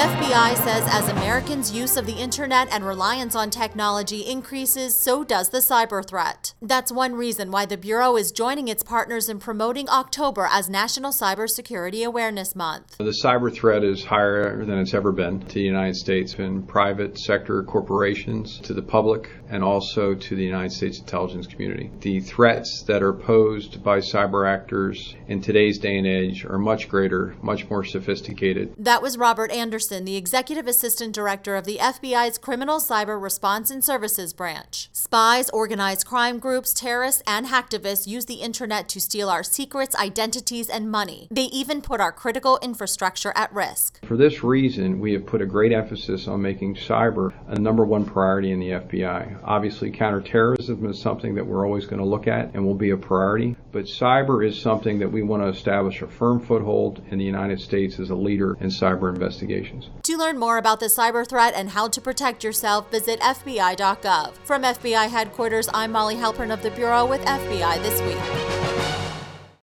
FBI says as Americans' use of the internet and reliance on technology increases, so does the cyber threat. That's one reason why the Bureau is joining its partners in promoting October as National Cybersecurity Awareness Month. The cyber threat is higher than it's ever been to the United States, in private sector corporations, to the public, and also to the United States intelligence community. The threats that are posed by cyber actors in today's day and age are much greater, much more sophisticated. That was Robert Anderson, the Executive Assistant Director of the FBI's Criminal Cyber Response and Services Branch. Spies, organized crime groups, terrorists, and hacktivists use the internet to steal our secrets, identities, and money. They even put our critical infrastructure at risk. For this reason, we have put a great emphasis on making cyber a #1 priority in the FBI. Obviously, counterterrorism is something that we're always going to look at and will be a priority, but cyber is something that we want to establish a firm foothold in the United States as a leader in cyber investigations. To learn more about the cyber threat and how to protect yourself, visit FBI.gov. From FBI headquarters, I'm Molly Halpern of the Bureau with FBI This Week.